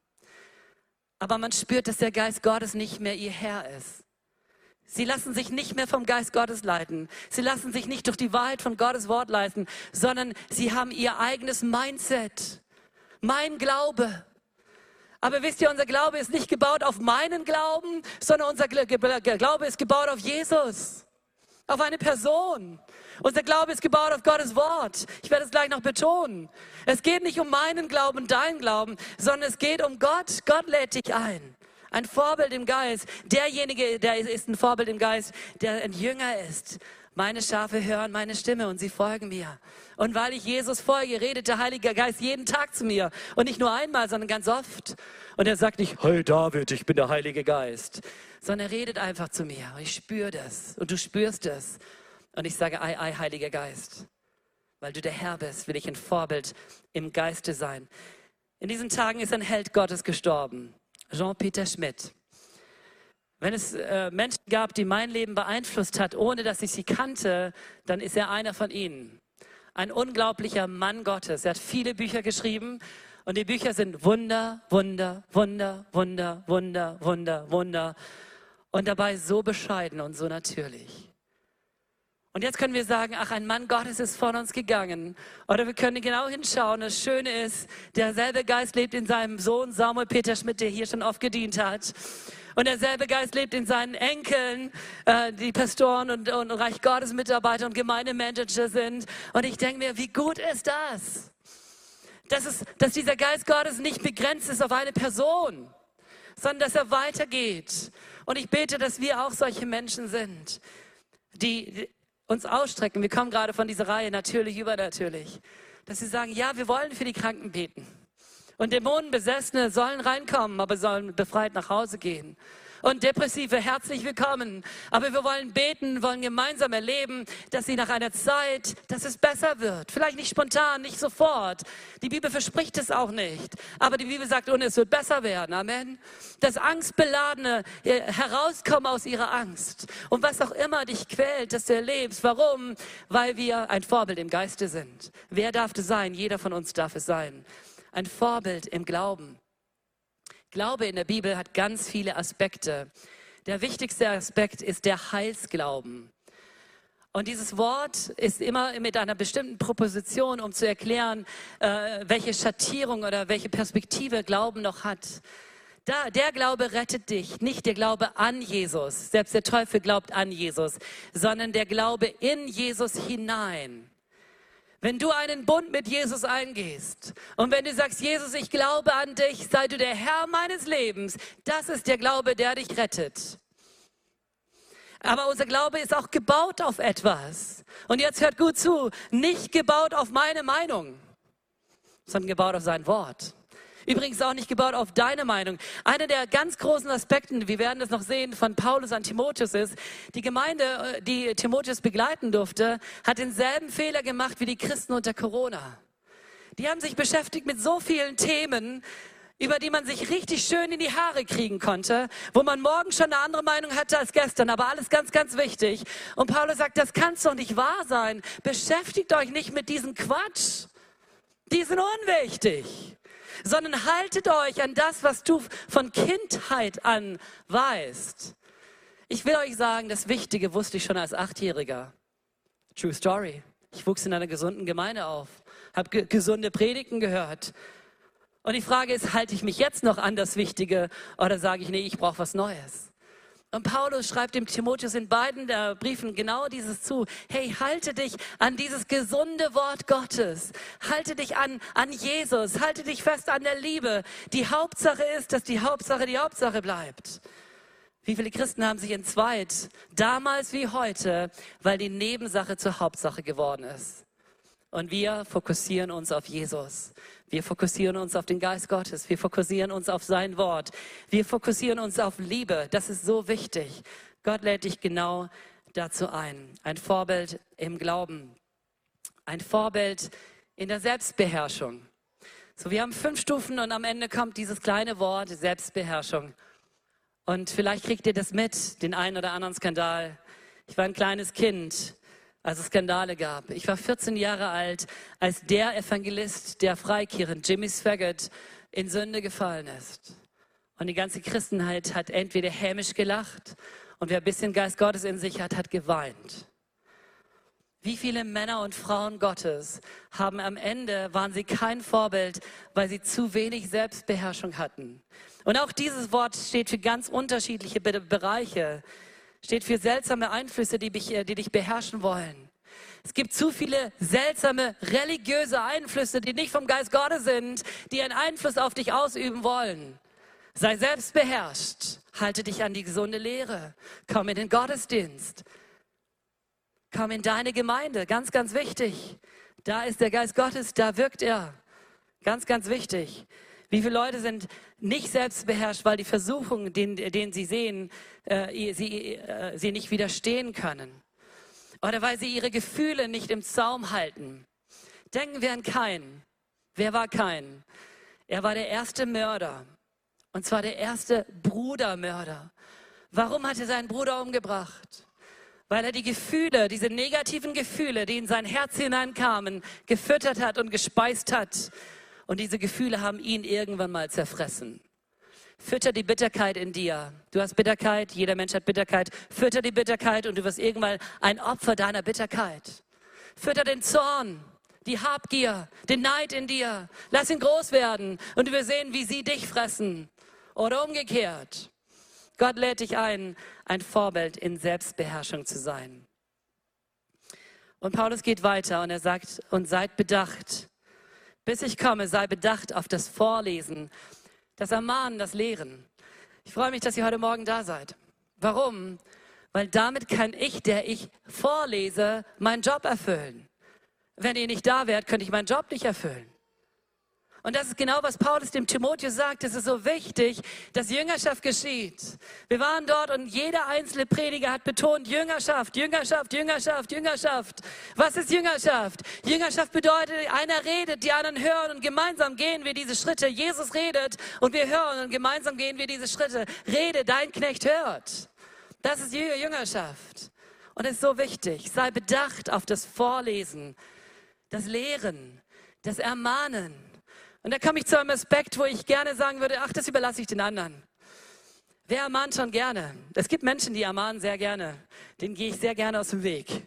Aber man spürt, dass der Geist Gottes nicht mehr ihr Herr ist. Sie lassen sich nicht mehr vom Geist Gottes leiten. Sie lassen sich nicht durch die Wahrheit von Gottes Wort leiten, sondern sie haben ihr eigenes Mindset. Mein Glaube. Aber wisst ihr, unser Glaube ist nicht gebaut auf meinen Glauben, sondern unser Glaube ist gebaut auf Jesus, auf eine Person. Unser Glaube ist gebaut auf Gottes Wort. Ich werde es gleich noch betonen. Es geht nicht um meinen Glauben und deinen Glauben, sondern es geht um Gott. Gott lädt dich ein. Ein Vorbild im Geist. Derjenige, der ist ein Vorbild im Geist, der ein Jünger ist. Meine Schafe hören meine Stimme und sie folgen mir. Und weil ich Jesus folge, redet der Heilige Geist jeden Tag zu mir. Und nicht nur einmal, sondern ganz oft. Und er sagt nicht, hey David, ich bin der Heilige Geist. Sondern er redet einfach zu mir. Und ich spüre das. Und du spürst es. Und ich sage, ei, ei, Heiliger Geist. Weil du der Herr bist, will ich ein Vorbild im Geiste sein. In diesen Tagen ist ein Held Gottes gestorben. Jean-Peter Schmidt. Wenn es äh, Menschen gab, die mein Leben beeinflusst hat, ohne dass ich sie kannte, dann ist er einer von ihnen. Ein unglaublicher Mann Gottes. Er hat viele Bücher geschrieben und die Bücher sind Wunder, Wunder, Wunder, Wunder, Wunder, Wunder, Wunder und dabei so bescheiden und so natürlich. Und jetzt können wir sagen, ach, ein Mann Gottes ist von uns gegangen. Oder wir können genau hinschauen. Das Schöne ist, derselbe Geist lebt in seinem Sohn Samuel Peter Schmidt, der hier schon oft gedient hat. Und derselbe Geist lebt in seinen Enkeln, äh, die Pastoren und, und Reich Gottes Mitarbeiter und Gemeindemanager sind. Und ich denke mir, wie gut ist das? Dass, es, dass dieser Geist Gottes nicht begrenzt ist auf eine Person, sondern dass er weitergeht. Und ich bete, dass wir auch solche Menschen sind, die uns ausstrecken. Wir kommen gerade von dieser Reihe, natürlich, übernatürlich. Dass sie sagen, ja, wir wollen für die Kranken beten. Und Dämonenbesessene sollen reinkommen, aber sollen befreit nach Hause gehen. Und Depressive, herzlich willkommen. Aber wir wollen beten, wollen gemeinsam erleben, dass sie nach einer Zeit, dass es besser wird. Vielleicht nicht spontan, nicht sofort. Die Bibel verspricht es auch nicht. Aber die Bibel sagt, und es wird besser werden. Amen. Dass Angstbeladene herauskommen aus ihrer Angst. Und was auch immer dich quält, dass du erlebst. Warum? Weil wir ein Vorbild im Geiste sind. Wer darf es sein? Jeder von uns darf es sein. Ein Vorbild im Glauben. Glaube in der Bibel hat ganz viele Aspekte. Der wichtigste Aspekt ist der Heilsglauben. Und dieses Wort ist immer mit einer bestimmten Proposition, um zu erklären, äh, welche Schattierung oder welche Perspektive Glauben noch hat. Da, der Glaube rettet dich, nicht der Glaube an Jesus. Selbst der Teufel glaubt an Jesus, sondern der Glaube in Jesus hinein. Wenn du einen Bund mit Jesus eingehst und wenn du sagst, Jesus, ich glaube an dich, sei du der Herr meines Lebens, das ist der Glaube, der dich rettet. Aber unser Glaube ist auch gebaut auf etwas. Und jetzt hört gut zu, nicht gebaut auf meine Meinung, sondern gebaut auf sein Wort. Übrigens auch nicht gebaut auf deine Meinung. Einer der ganz großen Aspekte, wir werden das noch sehen, von Paulus an Timotheus ist, die Gemeinde, die Timotheus begleiten durfte, hat denselben Fehler gemacht wie die Christen unter Corona. Die haben sich beschäftigt mit so vielen Themen, über die man sich richtig schön in die Haare kriegen konnte, wo man morgen schon eine andere Meinung hatte als gestern, aber alles ganz, ganz wichtig. Und Paulus sagt, das kann doch nicht wahr sein. Beschäftigt euch nicht mit diesem Quatsch. Die sind unwichtig. Sondern haltet euch an das, was du von Kindheit an weißt. Ich will euch sagen, das Wichtige wusste ich schon als Achtjähriger. True Story. Ich wuchs in einer gesunden Gemeinde auf, habe ge- gesunde Predigten gehört. Und die Frage ist, halte ich mich jetzt noch an das Wichtige oder sage ich, nee, ich brauche was Neues? Und Paulus schreibt dem Timotheus in beiden der Briefen genau dieses zu. Hey, halte dich an dieses gesunde Wort Gottes. Halte dich an, an Jesus. Halte dich fest an der Liebe. Die Hauptsache ist, dass die Hauptsache die Hauptsache bleibt. Wie viele Christen haben sich entzweit, damals wie heute, weil die Nebensache zur Hauptsache geworden ist. Und wir fokussieren uns auf Jesus. Wir fokussieren uns auf den Geist Gottes. Wir fokussieren uns auf sein Wort. Wir fokussieren uns auf Liebe. Das ist so wichtig. Gott lädt dich genau dazu ein. Ein Vorbild im Glauben. Ein Vorbild in der Selbstbeherrschung. So, wir haben fünf Stufen und am Ende kommt dieses kleine Wort Selbstbeherrschung. Und vielleicht kriegt ihr das mit, den einen oder anderen Skandal. Ich war ein kleines Kind, als es Skandale gab. Ich war vierzehn Jahre alt, als der Evangelist der Freikirchen, Jimmy Swaggart, in Sünde gefallen ist. Und die ganze Christenheit hat entweder hämisch gelacht und wer ein bisschen Geist Gottes in sich hat, hat geweint. Wie viele Männer und Frauen Gottes haben am Ende, waren sie kein Vorbild, weil sie zu wenig Selbstbeherrschung hatten. Und auch dieses Wort steht für ganz unterschiedliche Bereiche. Steht für seltsame Einflüsse, die dich, die dich beherrschen wollen. Es gibt zu viele seltsame religiöse Einflüsse, die nicht vom Geist Gottes sind, die einen Einfluss auf dich ausüben wollen. Sei selbstbeherrscht. Halte dich an die gesunde Lehre. Komm in den Gottesdienst. Komm in deine Gemeinde. Ganz, ganz wichtig. Da ist der Geist Gottes, da wirkt er. Ganz, ganz wichtig. Wie viele Leute sind nicht selbstbeherrscht, weil die Versuchungen, denen, denen sie sehen, äh, sie, äh, sie nicht widerstehen können. Oder weil sie ihre Gefühle nicht im Zaum halten. Denken wir an Kain. Wer war Kain? Er war der erste Mörder. Und zwar der erste Brudermörder. Warum hat er seinen Bruder umgebracht? Weil er die Gefühle, diese negativen Gefühle, die in sein Herz hineinkamen, gefüttert hat und gespeist hat. Und diese Gefühle haben ihn irgendwann mal zerfressen. Fütter die Bitterkeit in dir. Du hast Bitterkeit, jeder Mensch hat Bitterkeit. Fütter die Bitterkeit und du wirst irgendwann ein Opfer deiner Bitterkeit. Fütter den Zorn, die Habgier, den Neid in dir. Lass ihn groß werden und du wirst sehen, wie sie dich fressen. Oder umgekehrt. Gott lädt dich ein, ein Vorbild in Selbstbeherrschung zu sein. Und Paulus geht weiter und er sagt, und seid bedacht. Bis ich komme, sei bedacht auf das Vorlesen, das Ermahnen, das Lehren. Ich freue mich, dass ihr heute Morgen da seid. Warum? Weil damit kann ich, der ich vorlese, meinen Job erfüllen. Wenn ihr nicht da wärt, könnte ich meinen Job nicht erfüllen. Und das ist genau, was Paulus dem Timotheus sagt. Es ist so wichtig, dass Jüngerschaft geschieht. Wir waren dort und jeder einzelne Prediger hat betont, Jüngerschaft, Jüngerschaft, Jüngerschaft, Jüngerschaft. Was ist Jüngerschaft? Jüngerschaft bedeutet, einer redet, die anderen hören und gemeinsam gehen wir diese Schritte. Jesus redet und wir hören und gemeinsam gehen wir diese Schritte. Rede, dein Knecht hört. Das ist Jüngerschaft. Und es ist so wichtig. Sei bedacht auf das Vorlesen, das Lehren, das Ermahnen. Und da komme ich zu einem Aspekt, wo ich gerne sagen würde, ach, das überlasse ich den anderen. Wer ermahnt schon gerne? Es gibt Menschen, die ermahnen sehr gerne. Denen gehe ich sehr gerne aus dem Weg.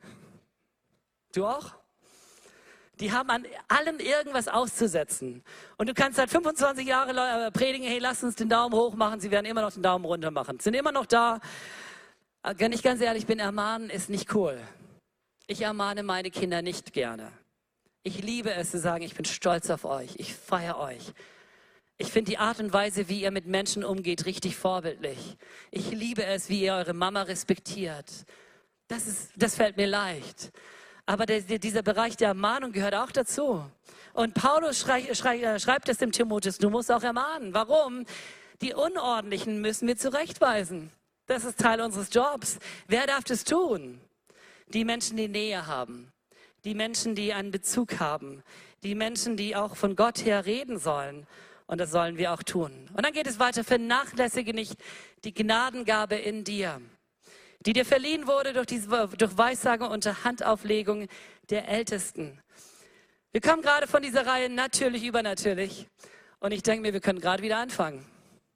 Du auch? Die haben an allem irgendwas auszusetzen. Und du kannst seit fünfundzwanzig Jahren predigen, hey, lass uns den Daumen hoch machen. Sie werden immer noch den Daumen runter machen. Sind immer noch da. Wenn ich ganz ehrlich bin, ermahnen ist nicht cool. Ich ermahne meine Kinder nicht gerne. Ich liebe es zu sagen, ich bin stolz auf euch. Ich feiere euch. Ich finde die Art und Weise, wie ihr mit Menschen umgeht, richtig vorbildlich. Ich liebe es, wie ihr eure Mama respektiert. Das ist, das fällt mir leicht. Aber der, dieser Bereich der Ermahnung gehört auch dazu. Und Paulus schrei, schrei, schreibt es dem Timotheus, du musst auch ermahnen. Warum? Die Unordentlichen müssen wir zurechtweisen. Das ist Teil unseres Jobs. Wer darf das tun? Die Menschen, die Nähe haben. Die Menschen, die einen Bezug haben. Die Menschen, die auch von Gott her reden sollen. Und das sollen wir auch tun. Und dann geht es weiter, vernachlässige nicht die Gnadengabe in dir, die dir verliehen wurde durch, diese, durch Weissagung unter Handauflegung der Ältesten. Wir kommen gerade von dieser Reihe natürlich, übernatürlich. Und ich denke mir, wir können gerade wieder anfangen.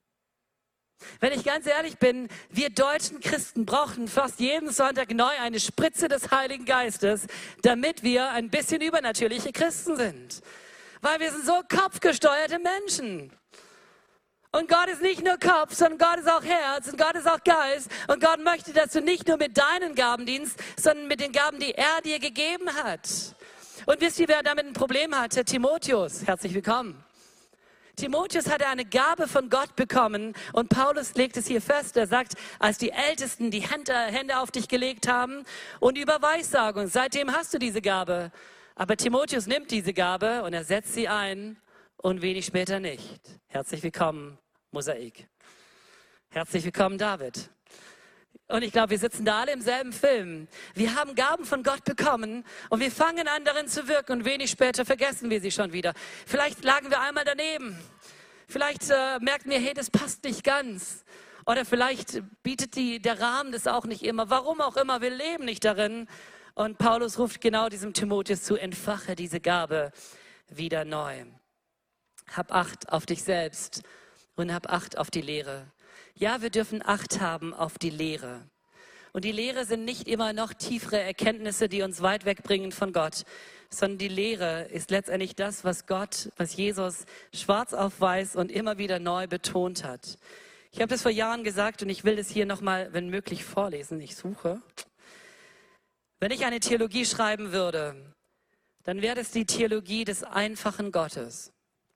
Wenn ich ganz ehrlich bin, wir deutschen Christen brauchen fast jeden Sonntag neu eine Spritze des Heiligen Geistes, damit wir ein bisschen übernatürliche Christen sind. Weil wir sind so kopfgesteuerte Menschen. Und Gott ist nicht nur Kopf, sondern Gott ist auch Herz und Gott ist auch Geist. Und Gott möchte, dass du nicht nur mit deinen Gaben dienst, sondern mit den Gaben, die er dir gegeben hat. Und wisst ihr, wer damit ein Problem hatte? Timotheus. Herzlich willkommen. Timotheus hatte eine Gabe von Gott bekommen und Paulus legt es hier fest. Er sagt, als die Ältesten die Hände auf dich gelegt haben und über Weissagung, seitdem hast du diese Gabe. Aber Timotheus nimmt diese Gabe und er setzt sie ein und wenig später nicht. Herzlich willkommen, Mosaik. Herzlich willkommen, David. Und ich glaube, wir sitzen da alle im selben Film. Wir haben Gaben von Gott bekommen und wir fangen an, darin zu wirken und wenig später vergessen wir sie schon wieder. Vielleicht lagen wir einmal daneben. Vielleicht äh, merken wir, hey, das passt nicht ganz. Oder vielleicht bietet die, der Rahmen das auch nicht immer. Warum auch immer, wir leben nicht darin. Und Paulus ruft genau diesem Timotheus zu, entfache diese Gabe wieder neu. Hab Acht auf dich selbst und hab Acht auf die Lehre. Ja, wir dürfen Acht haben auf die Lehre. Und die Lehre sind nicht immer noch tiefere Erkenntnisse, die uns weit wegbringen von Gott, sondern die Lehre ist letztendlich das, was Gott, was Jesus schwarz auf weiß und immer wieder neu betont hat. Ich habe das vor Jahren gesagt und ich will das hier nochmal, wenn möglich, vorlesen. Ich suche. Wenn ich eine Theologie schreiben würde, dann wäre das die Theologie des einfachen Gottes.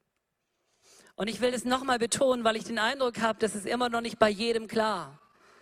Und ich will das nochmal betonen, weil ich den Eindruck habe, das ist immer noch nicht bei jedem klar.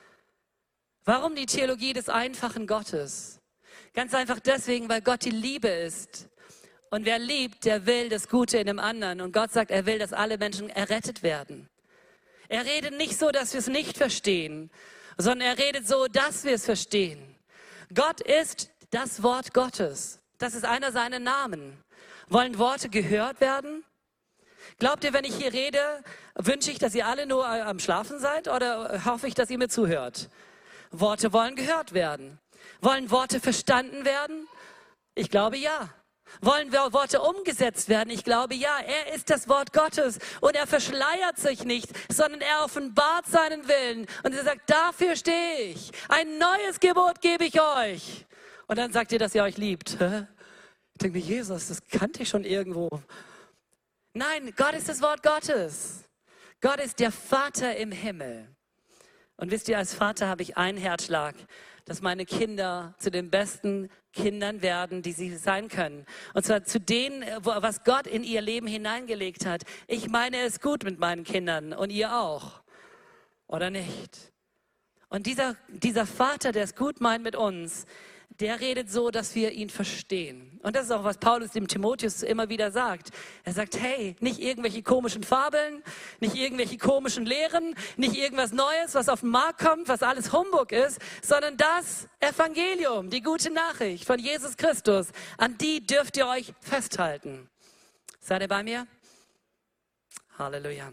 Warum die Theologie des einfachen Gottes? Ganz einfach deswegen, weil Gott die Liebe ist. Und wer liebt, der will das Gute in dem anderen. Und Gott sagt, er will, dass alle Menschen errettet werden. Er redet nicht so, dass wir es nicht verstehen, sondern er redet so, dass wir es verstehen. Gott ist das Wort Gottes. Das ist einer seiner Namen. Wollen Worte gehört werden? Glaubt ihr, wenn ich hier rede, wünsche ich, dass ihr alle nur am Schlafen seid oder hoffe ich, dass ihr mir zuhört? Worte wollen gehört werden. Wollen Worte verstanden werden? Ich glaube ja. Wollen Worte umgesetzt werden? Ich glaube ja. Er ist das Wort Gottes und er verschleiert sich nicht, sondern er offenbart seinen Willen. Und er sagt, dafür stehe ich. Ein neues Gebot gebe ich euch. Und dann sagt ihr, dass ihr euch liebt. Ich denke mir, Jesus, das kannte ich schon irgendwo. Nein, Gott ist das Wort Gottes. Gott ist der Vater im Himmel. Und wisst ihr, als Vater habe ich einen Herzschlag, dass meine Kinder zu den besten Kindern werden, die sie sein können. Und zwar zu denen, was Gott in ihr Leben hineingelegt hat. Ich meine es gut mit meinen Kindern und ihr auch. Oder nicht? Und dieser, dieser Vater, der es gut meint mit uns, der redet so, dass wir ihn verstehen. Und das ist auch, was Paulus dem Timotheus immer wieder sagt. Er sagt, hey, nicht irgendwelche komischen Fabeln, nicht irgendwelche komischen Lehren, nicht irgendwas Neues, was auf den Markt kommt, was alles Humbug ist, sondern das Evangelium, die gute Nachricht von Jesus Christus, an die dürft ihr euch festhalten. Seid ihr bei mir? Halleluja.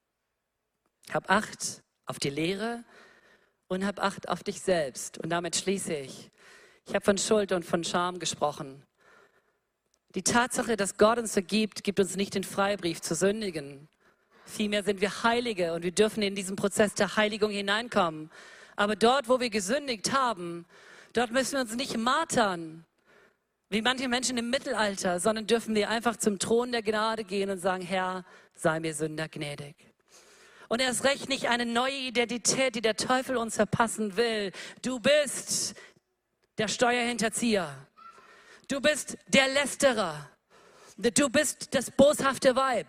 Hab Acht auf die Lehre und hab Acht auf dich selbst. Und damit schließe ich. Ich habe von Schuld und von Scham gesprochen. Die Tatsache, dass Gott uns vergibt, gibt uns nicht den Freibrief zu sündigen. Vielmehr sind wir Heilige und wir dürfen in diesen Prozess der Heiligung hineinkommen. Aber dort, wo wir gesündigt haben, dort müssen wir uns nicht martern, wie manche Menschen im Mittelalter, sondern dürfen wir einfach zum Thron der Gnade gehen und sagen, Herr, sei mir Sünder gnädig. Und erst recht nicht eine neue Identität, die der Teufel uns verpassen will. Du bist der Steuerhinterzieher. Du bist der Lästerer. Du bist das boshafte Weib.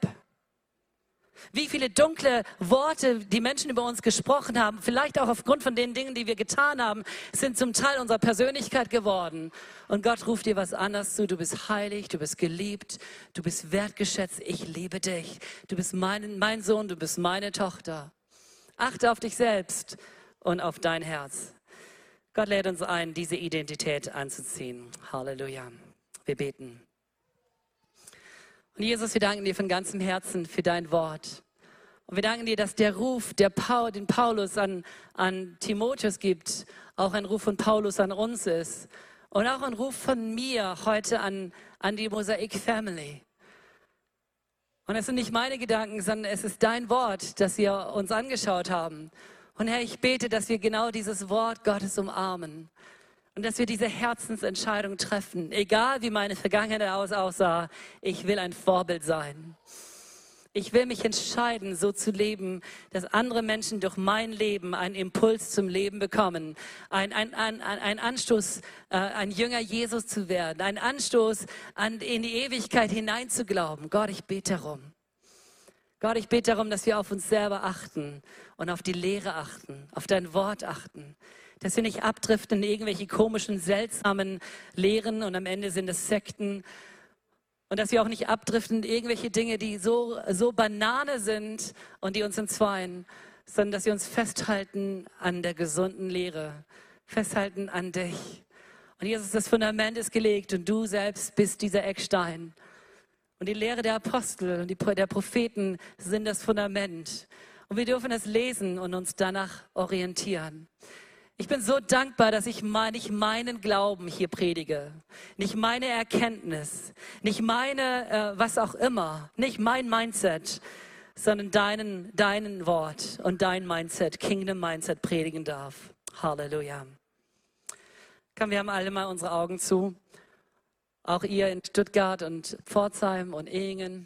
Wie viele dunkle Worte die Menschen über uns gesprochen haben, vielleicht auch aufgrund von den Dingen, die wir getan haben, sind zum Teil unserer Persönlichkeit geworden. Und Gott ruft dir was anderes zu. Du bist heilig, du bist geliebt, du bist wertgeschätzt. Ich liebe dich. Du bist mein, mein Sohn, du bist meine Tochter. Achte auf dich selbst und auf dein Herz. Gott lädt uns ein, diese Identität anzuziehen. Halleluja. Wir beten. Und Jesus, wir danken dir von ganzem Herzen für dein Wort. Und wir danken dir, dass der Ruf, der Paul, den Paulus an, an Timotheus gibt, auch ein Ruf von Paulus an uns ist. Und auch ein Ruf von mir heute an, an die Mosaik Family. Und es sind nicht meine Gedanken, sondern es ist dein Wort, das wir uns angeschaut haben. Und Herr, ich bete, dass wir genau dieses Wort Gottes umarmen. Und dass wir diese Herzensentscheidung treffen. Egal wie meine Vergangenheit aussah, ich will ein Vorbild sein. Ich will mich entscheiden, so zu leben, dass andere Menschen durch mein Leben einen Impuls zum Leben bekommen. Ein, ein, ein, ein Anstoß, äh, ein Jünger Jesus zu werden. Ein Anstoß, an, in die Ewigkeit hineinzuglauben. Gott, ich bete darum. Gott, ich bete darum, dass wir auf uns selber achten und auf die Lehre achten, auf dein Wort achten. Dass wir nicht abdriften in irgendwelche komischen, seltsamen Lehren und am Ende sind es Sekten. Und dass wir auch nicht abdriften in irgendwelche Dinge, die so, so Banane sind und die uns entzweien, sondern dass wir uns festhalten an der gesunden Lehre, festhalten an dich. Und Jesus, das Fundament ist gelegt und du selbst bist dieser Eckstein. Und die Lehre der Apostel und die, der Propheten sind das Fundament. Und wir dürfen es lesen und uns danach orientieren. Ich bin so dankbar, dass ich mein, nicht meinen Glauben hier predige, nicht meine Erkenntnis, nicht meine, äh, was auch immer, nicht mein Mindset, sondern deinen, deinen Wort und dein Mindset, Kingdom Mindset predigen darf. Halleluja. Komm, wir haben alle mal unsere Augen zu, auch ihr in Stuttgart und Pforzheim und Ehingen.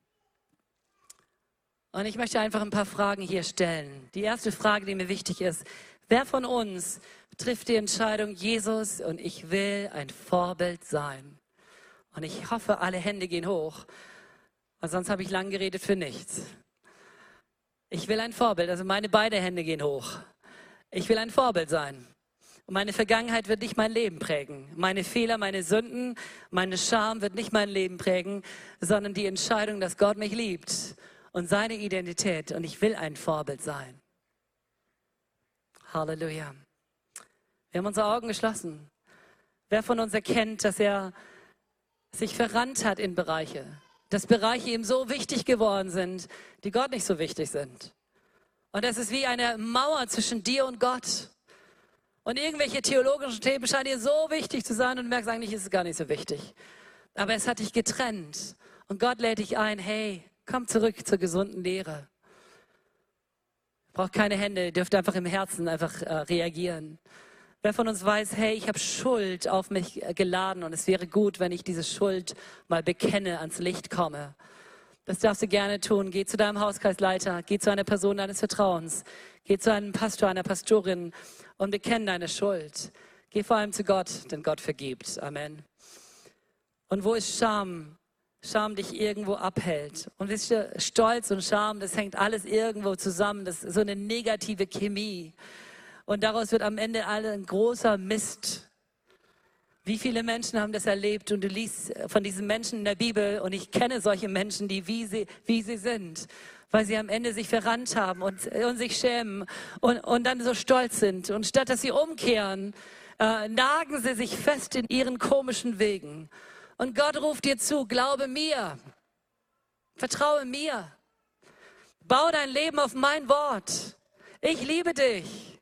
Und ich möchte einfach ein paar Fragen hier stellen. Die erste Frage, die mir wichtig ist: Wer von uns trifft die Entscheidung, Jesus, und ich will ein Vorbild sein? Und ich hoffe, alle Hände gehen hoch, weil sonst habe ich lang geredet für nichts. Ich will ein Vorbild, also meine beiden Hände gehen hoch. Ich will ein Vorbild sein. Und meine Vergangenheit wird nicht mein Leben prägen. Meine Fehler, meine Sünden, meine Scham wird nicht mein Leben prägen, sondern die Entscheidung, dass Gott mich liebt und seine Identität. Und ich will ein Vorbild sein. Halleluja. Wir haben unsere Augen geschlossen. Wer von uns erkennt, dass er sich verrannt hat in Bereiche, dass Bereiche ihm so wichtig geworden sind, die Gott nicht so wichtig sind. Und es ist wie eine Mauer zwischen dir und Gott. Und irgendwelche theologischen Themen scheinen dir so wichtig zu sein und du merkst, eigentlich ist es gar nicht so wichtig. Aber es hat dich getrennt. Und Gott lädt dich ein, hey, komm zurück zur gesunden Lehre. Braucht keine Hände, ihr dürft einfach im Herzen einfach äh, reagieren. Wer von uns weiß, hey, ich habe Schuld auf mich äh, geladen und es wäre gut, wenn ich diese Schuld mal bekenne, ans Licht komme. Das darfst du gerne tun. Geh zu deinem Hauskreisleiter, geh zu einer Person deines Vertrauens, geh zu einem Pastor, einer Pastorin und bekenne deine Schuld. Geh vor allem zu Gott, denn Gott vergibt. Amen. Und wo ist Scham? Scham dich irgendwo abhält. Und wisst ihr, Stolz und Scham, das hängt alles irgendwo zusammen. Das ist so eine negative Chemie. Und daraus wird am Ende alle ein großer Mist. Wie viele Menschen haben das erlebt? Und du liest von diesen Menschen in der Bibel und ich kenne solche Menschen, die wie sie, wie sie sind. Weil sie am Ende sich verrannt haben und, und sich schämen und, und dann so stolz sind. Und statt dass sie umkehren, äh, nagen sie sich fest in ihren komischen Wegen. Und Gott ruft dir zu, glaube mir, vertraue mir, bau dein Leben auf mein Wort. Ich liebe dich.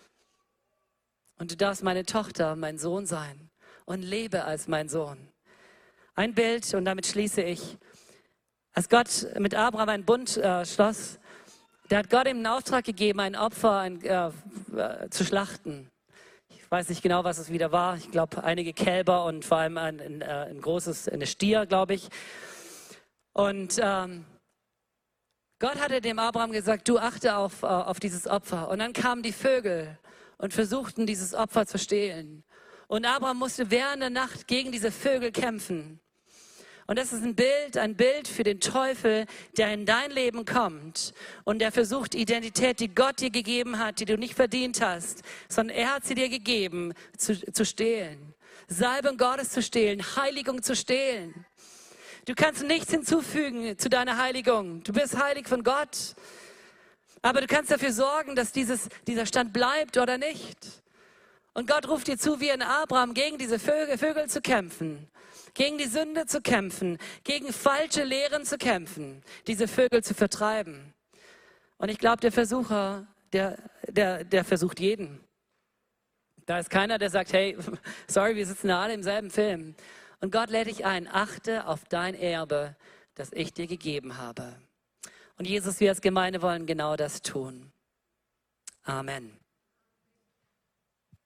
Und du darfst meine Tochter, mein Sohn sein und lebe als mein Sohn. Ein Bild, und damit schließe ich. Als Gott mit Abraham einen Bund äh, schloss, da hat Gott ihm einen Auftrag gegeben, ein Opfer ein, äh, äh, zu schlachten. Ich weiß nicht genau, was es wieder war. Ich glaube, einige Kälber und vor allem ein, ein, ein großes, eine Stier, glaube ich. Und ähm, Gott hatte dem Abraham gesagt, du achte auf, äh, auf dieses Opfer. Und dann kamen die Vögel und versuchten, dieses Opfer zu stehlen. Und Abraham musste während der Nacht gegen diese Vögel kämpfen. Und das ist ein Bild, ein Bild für den Teufel, der in dein Leben kommt und der versucht, Identität, die Gott dir gegeben hat, die du nicht verdient hast, sondern er hat sie dir gegeben, zu, zu stehlen. Salbung Gottes zu stehlen, Heiligung zu stehlen. Du kannst nichts hinzufügen zu deiner Heiligung. Du bist heilig von Gott. Aber du kannst dafür sorgen, dass dieses, dieser Stand bleibt oder nicht. Und Gott ruft dir zu, wie in Abraham, gegen diese Vögel, Vögel zu kämpfen. Gegen die Sünde zu kämpfen, gegen falsche Lehren zu kämpfen, diese Vögel zu vertreiben. Und ich glaube, der Versucher, der, der, der versucht jeden. Da ist keiner, der sagt, hey, sorry, wir sitzen alle im selben Film. Und Gott lädt dich ein, achte auf dein Erbe, das ich dir gegeben habe. Und Jesus, wir als Gemeinde wollen genau das tun. Amen.